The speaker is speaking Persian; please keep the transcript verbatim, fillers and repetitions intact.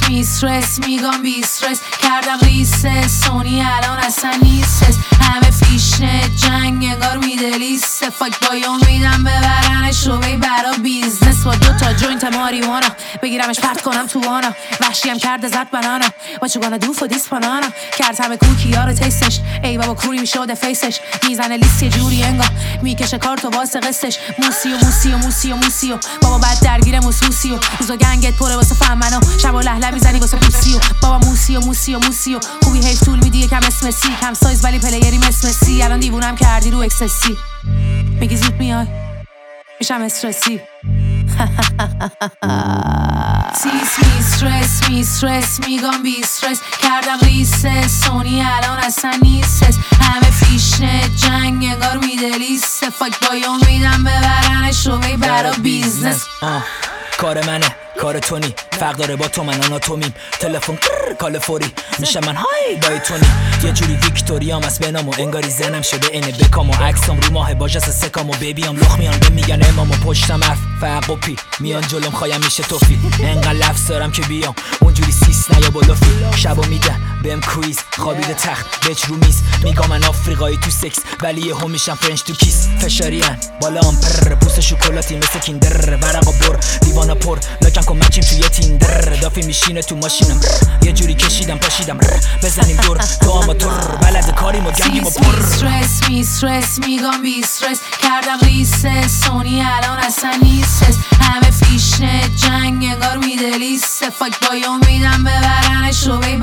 میسترس میگم بیسترس کردم ریست سونی الان اصلا نیستس همه فیشنه جنگ انگار میدلیسته فاک بایو میدم ببرنش رو بی برا بیزنس با دو تا جوینت ماریوانا بگیرمش پرت کنم تو وانا وحشیم کرده زد بنانا What you gonna do for this banana کرد همه کوکی ها رو تیستش ای بابا کوری میشده فیسش میزنه لیست یه جوری انگار میکشه کارتو واسه قصش موسی و موسی و موسی و موسی و بابا بعد درگیر موسوسی و روزا گنگت پره واسه فهمنو شب و لهله میزنی واسه پوسی و بابا موسی و موسی و موسی و خوبی حیف طول میدی یکم اسم سی کم سایز ولی پلیری مثل سی الان دیوونم کردی رو اکسسی میگی زود میای میشم استرسی سیس میسترس میسترس میگم بیسترس کردم ریست سونی الان اصلا نیستس همه فیشنه جنگ انگار میدلیسته فاک بایو میدم ببرنش رو بی برا بیزنس کار منه کار تو نی فرق داره با تو من آناتومیم تلفن کال فوری میشه من های دای تونی یه جوری ویکتوریام از بنامو انگاری زنم شده اینه بکامو عکسام رو ماه باجس سکامو بیبیام لخ میان به میگن امامو پشتم حرف فرق و پی میان جلوم خوایم میشه توفی انقدر لفظ دارم که بیام اونجوری سیس نیا بلوفی شبو میدن بهم کویز خوابیده تخت بچ رو میز میگم من آفریقایی تو سکس ولی یهو میشم فرنچ تو کیس فشارین بالام پر پوست شکلاتی مثل کیندر ورقا بر دیوانا پر لاکن کمکیم توی تیندر دافی میشینه تو ماشینم یه جوری کشیدم پاشیدم بزنیم دور تو آماتور بلد کاریم و گنگیم و پر میسترس میسترس میگم بیسترس کردم ریست سونی الان اصلا نیستس همه فیشنه جنگ انگار میدلیسته فاک بایو میدم ببرنش رو بی